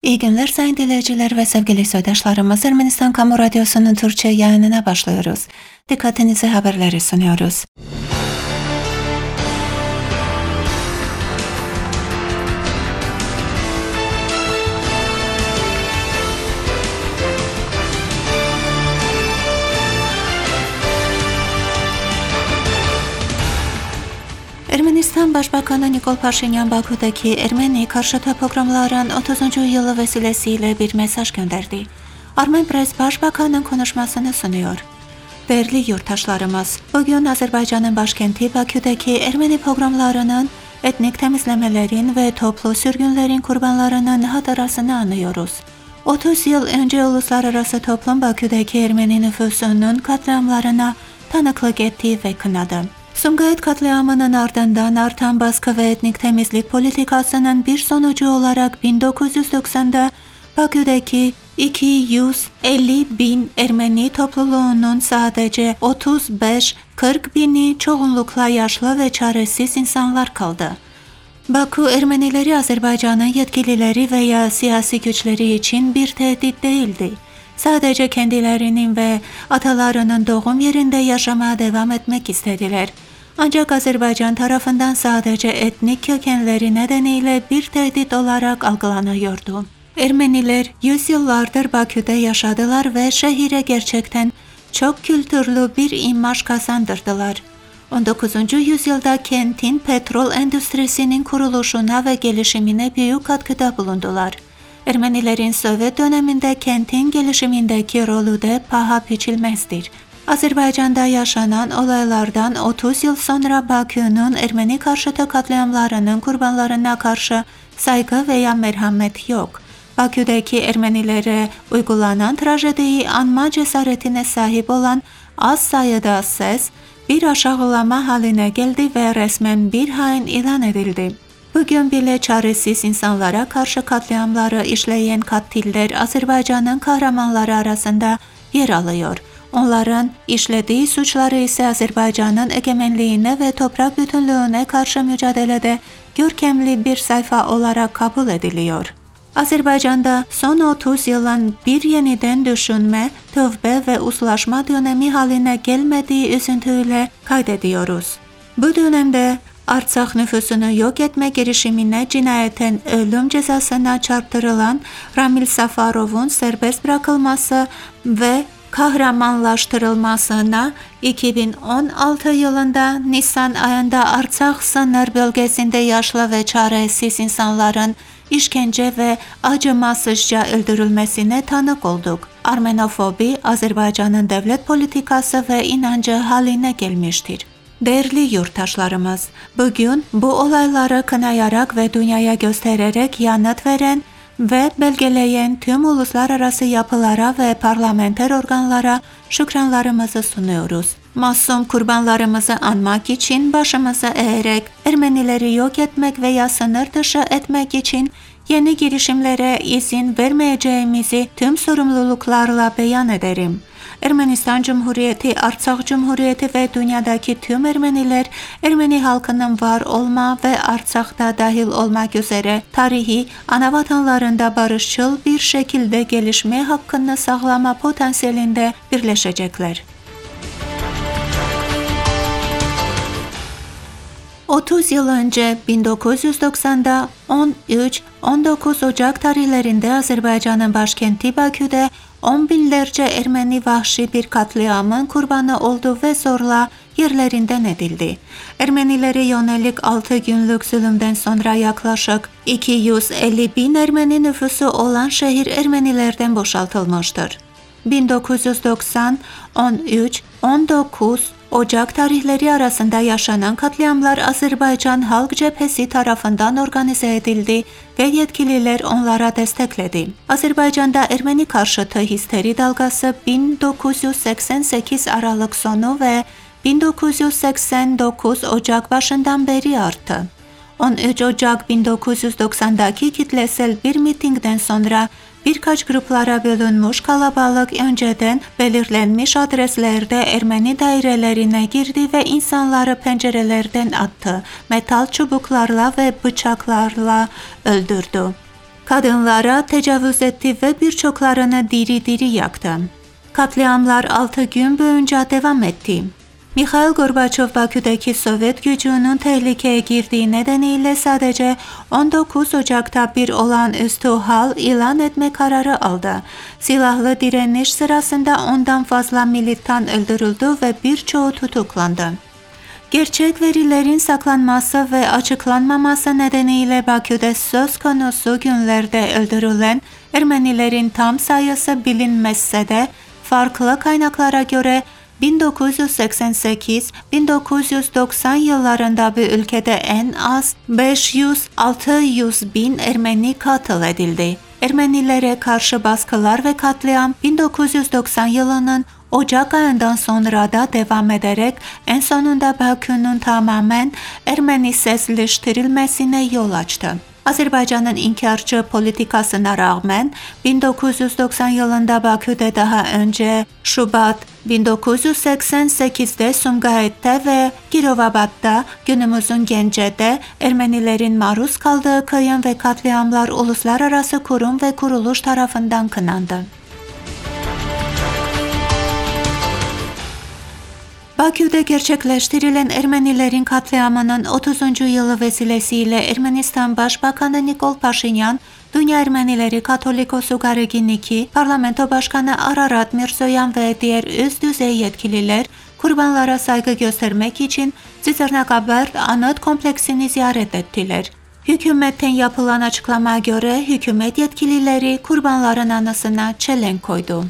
İyi günler sayın dinleyiciler ve sevgili soydaşlarımız. Ermenistan Kamu Radyosu'nun Türkçe yayınına başlıyoruz. Dikkatinize haberleri sunuyoruz. Ermenistan Başbakanı Nikol Paşinyan Bakü'deki Ermeni karşıtı programların 30. yılı vesilesiyle bir mesaj gönderdi. Armen Press Başbakanın konuşmasını sunuyor. Değerli yurttaşlarımız, bugün Azerbaycan'ın başkenti Bakü'deki Ermeni programlarının, etnik temizlemelerin ve toplu sürgünlerin kurbanlarının hatırasını anıyoruz. 30 yıl önce uluslararası toplum Bakü'deki Ermeni nüfusunun katliamlarına tanıklık etti ve kınadı. Sumgayit katliamının ardından artan baskı ve etnik temizlik politikasının bir sonucu olarak 1990'da Bakü'deki 250 bin Ermeni topluluğunun sadece 35-40 bini çoğunlukla yaşlı ve çaresiz insanlar kaldı. Bakü, Ermenileri Azerbaycan'ın yetkilileri veya siyasi güçleri için bir tehdit değildi. Sadece kendilerinin ve atalarının doğum yerinde yaşamaya devam etmek istediler. Ancak Azerbaycan tarafından sadece etnik kökenleri nedeniyle bir tehdit olarak algılanıyordu. Ermeniler yüzyıllardır Bakü'de yaşadılar ve şehire gerçekten çok kültürlü bir imaj kazandırdılar. 19. yüzyılda kentin petrol endüstrisinin kuruluşuna ve gelişimine büyük katkıda bulundular. Ermenilerin Sovyet döneminde kentin gelişimindeki rolü de paha biçilmezdir. Azerbaycan'da yaşanan olaylardan 30 yıl sonra Bakü'nün Ermeni karşıtı katliamlarının kurbanlarına karşı saygı veya merhamet yok. Bakü'deki Ermenilere uygulanan trajediyi anma cesaretine sahip olan az sayıda ses bir aşağılama haline geldi ve resmen bir hain ilan edildi. Bugün bile çaresiz insanlara karşı katliamları işleyen katiller Azerbaycan'ın kahramanları arasında yer alıyor. Onların işlediği suçları ise Azerbaycan'ın egemenliğine ve toprak bütünlüğüne karşı mücadelede görkemli bir sayfa olarak kabul ediliyor. Azerbaycan'da son 30 yılın bir yeniden düşünme, tövbe ve uzlaşma dönemi haline gelmediği üzüntüyle kaydediyoruz. Bu dönemde Artsakh nüfusunu yok etme girişimine cinayeten ölüm cezasına çarptırılan Ramil Safarov'un serbest bırakılması ve kahramanlaştırılmasına 2016 yılında Nisan ayında Artsakh sınır bölgesinde yaşlı ve çaresiz insanların işkence ve acımasızca öldürülmesine tanık olduk. Armenofobi, Azerbaycan'ın devlet politikası ve inancı haline gelmiştir. Değerli yurttaşlarımız, bugün bu olayları kınayarak ve dünyaya göstererek yanıt veren ve belgeleyen tüm uluslararası yapılara ve parlamenter organlara şükranlarımızı sunuyoruz. Masum kurbanlarımızı anmak için başımızı eğerek Ermenileri yok etmek veya sınır dışı etmek için yeni girişimlere izin vermeyeceğimizi tüm sorumluluklarla beyan ederim. Ermenistan Cumhuriyeti, Artsakh Cumhuriyeti ve dünyadaki tüm Ermeniler, Ermeni halkının var olma ve Artsakh'ta dahil olmak üzere tarihi anavatanlarında barışçıl bir şekilde gelişme hakkını sağlama potansiyelinde birleşecekler. 30 yıl önce 1990'da 13-19 Ocak tarihlerinde Azerbaycan'ın başkenti Bakü'de 10 binlerce Ermeni vahşi bir katliamın kurbanı oldu ve zorla yerlerinden edildi. Ermenilere yönelik 6 günlük zulümden sonra yaklaşık 250 bin Ermeni nüfusu olan şehir Ermenilerden boşaltılmıştır. 1990, 13, 19 Ocak tarihleri arasında yaşanan katliamlar Azerbaycan Halk Cephesi tarafından organize edildi ve yetkililer onlara destekledi. Azerbaycan'da Ermeni karşıtı histeri dalgası 1988 Aralık sonu ve 1989 Ocak başından beri arttı. 13 Ocak 1990'daki kitlesel bir mitingden sonra birkaç gruplara bölünmüş kalabalık önceden belirlenmiş adreslerde Ermeni dairelerine girdi ve insanları pencerelerden attı, metal çubuklarla ve bıçaklarla öldürdü. Kadınlara tecavüz etti ve birçoklarını diri diri yaktı. Katliamlar 6 gün boyunca devam etti. Mikhail Gorbaçov Bakü'deki Sovyet gücünün tehlikeye girdiği nedeniyle sadece 19 Ocak'ta bir olağanüstü hal ilan etme kararı aldı. Silahlı direniş sırasında ondan fazla militan öldürüldü ve birçoğu tutuklandı. Gerçek verilerin saklanması ve açıklanmaması nedeniyle Bakü'de söz konusu günlerde öldürülen Ermenilerin tam sayısı bilinmezse de farklı kaynaklara göre 1988-1990 yıllarında bu ülkede en az 500-600 bin Ermeni katil edildi. Ermenilere karşı baskılar ve katliam 1990 yılının Ocak ayından sonra da devam ederek en sonunda Bakü'nün tamamen Ermenisizleştirilmesine yol açtı. Azerbaycan'ın inkarcı politikasına rağmen 1990 yılında Bakü'de, daha önce Şubat 1988'de Sumgayit'te ve Kirovabat'ta, günümüzün Gence'de Ermenilerin maruz kaldığı kıyım ve katliamlar uluslararası kurum ve kuruluş tarafından kınandı. Bakü'de gerçekleştirilen Ermenilerin katliamının 30. yılı vesilesiyle Ermenistan Başbakanı Nikol Paşinyan, Dünya Ermenileri Katolikosu Gareginiki, Parlamento Başkanı Ararat Mirzoyan ve diğer üst düzey yetkililer kurbanlara saygı göstermek için Zizernakaber Anıt Kompleksini ziyaret ettiler. Hükümetten yapılan açıklamaya göre hükümet yetkilileri kurbanların anısına çelenk koydu.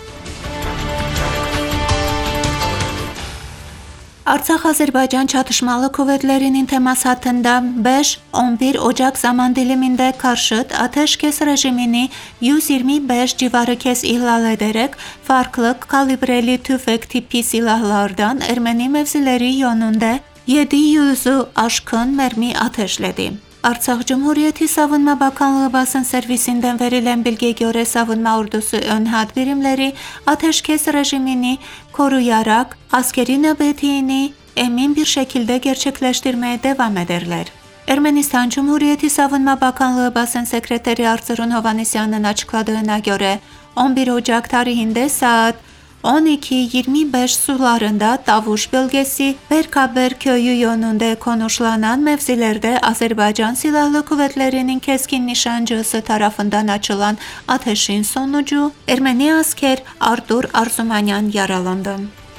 Artsakh-Azerbaycan çatışmalı kuvvetlerinin temas hattında 5-11 Ocak zaman diliminde karşıt ateşkes rejimini 125 civarı kez ihlal ederek farklı kalibreli tüfek tipi silahlardan Ermeni mevzileri yönünde 700'ü aşkın mermi ateşledi. Artsakh Cumhuriyeti Savunma Bakanlığı basın servisinden verilen bilgiye göre savunma ordusu ön hat birimleri ateşkes rejimini koruyarak askeri nöbetini emin bir şekilde gerçekleştirmeye devam ederler. Ermenistan Cumhuriyeti Savunma Bakanlığı basın sekreteri Artsırın Hovanesyan'ın açıkladığına göre 11 Ocak tarihinde saat 12:25 sularında Davuş bölgesi Berkaber köyü yönünde konuşlanan mevzilerde Azerbaycan Silahlı Kuvvetleri'nin keskin nişancısı tarafından açılan ateşin sonucu Ermeni asker Artur Arzumanyan yaralandı.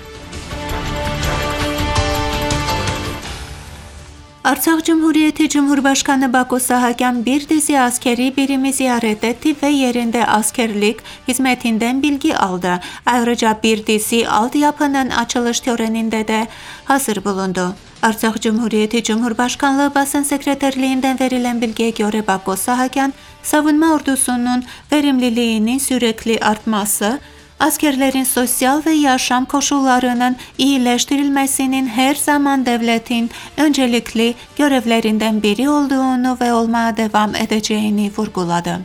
Artsakh Cumhuriyeti Cumhurbaşkanı Bako Sahakyan bir dizi askeri birimi ziyaret etti ve yerinde askerlik hizmetinden bilgi aldı. Ayrıca bir dizi altyapının açılış töreninde de hazır bulundu. Artsakh Cumhuriyeti Cumhurbaşkanlığı basın sekreterliğinden verilen bilgiye göre Bako Sahakyan, savunma ordusunun verimliliğinin sürekli artması, askerlerin sosyal ve yaşam koşullarının iyileştirilmesinin her zaman devletin öncelikli görevlerinden biri olduğunu ve olmaya devam edeceğini vurguladı.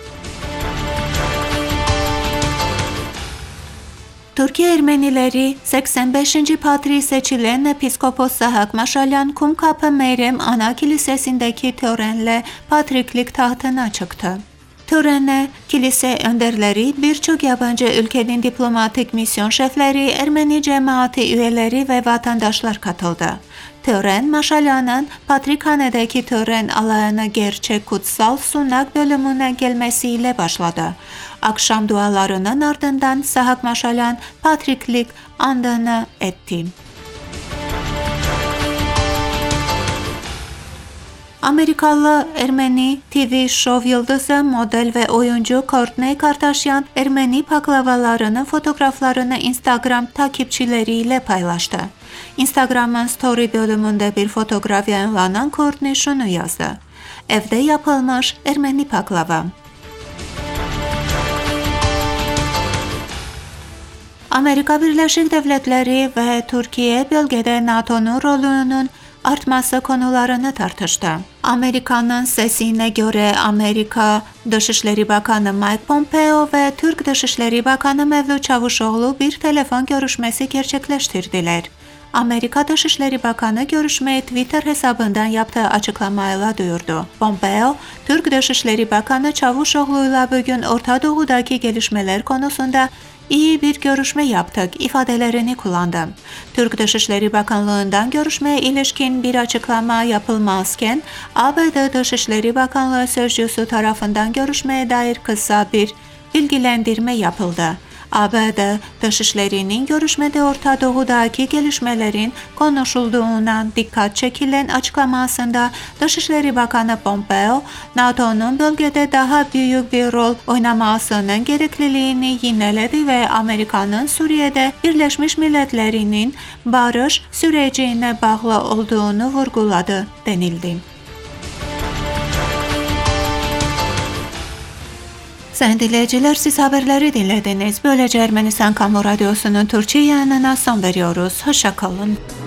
Türkiye Ermenileri 85. Patri seçilen Episkopos Sahak Maşalyan Kumkapı Meryem Ana Kilisesi'ndeki törenle patriklik tahtına çıktı. Törene kilise önderleri, birçok yabancı ülkenin diplomatik misyon şefleri, Ermeni cemaati üyeleri ve vatandaşlar katıldı. Tören, Maşalyan'ın Patrikhane'deki tören alanına gerçek kutsal sunak bölümüne gelmesiyle başladı. Akşam dualarının ardından Sahak Maşalyan patriklik andını etti. Amerikalı Ermeni TV şov yıldızı, model ve oyuncu Kourtney Kardashian, Ermeni baklavalarının fotoğraflarını Instagram takipçileriyle paylaştı. Instagram'ın story bölümünde bir fotoğraf yayınlanan Kourtney şunu yazdı: "Evde yapılmış Ermeni baklava." Amerika Birleşik Devletleri ve Türkiye bölgede NATO'nun rolünün artması konularını tartıştı. Amerika'nın sesine göre Amerika Dışişleri Bakanı Mike Pompeo ve Türk Dışişleri Bakanı Mevlüt Çavuşoğlu bir telefon görüşmesi gerçekleştirdiler. Amerika Dışişleri Bakanı görüşmeyi Twitter hesabından yaptığı açıklamayla duyurdu. Pompeo, Türk Dışişleri Bakanı Çavuşoğlu'yla bugün Orta Doğu'daki gelişmeler konusunda iyi bir görüşme yaptık ifadelerini kullandı. Türk Dışişleri Bakanlığı'ndan görüşmeye ilişkin bir açıklama yapılmazken, ABD Dışişleri Bakanlığı sözcüsü tarafından görüşmeye dair kısa bir bilgilendirme yapıldı. ABD Dışişleri'nin görüşmede Orta Doğu'daki gelişmelerin konuşulduğuna dikkat çekilen açıklamasında Dışişleri Bakanı Pompeo, NATO'nun bölgede daha büyük bir rol oynamasının gerekliliğini yineledi ve Amerika'nın Suriye'de Birleşmiş Milletler'in barış sürecine bağlı olduğunu vurguladı denildi. Sayın dinleyiciler, siz haberleri dinlediniz. Böylece Ermenistan Kamu Radyosu'nun Türkçe yayınına son veriyoruz. Hoşça kalın.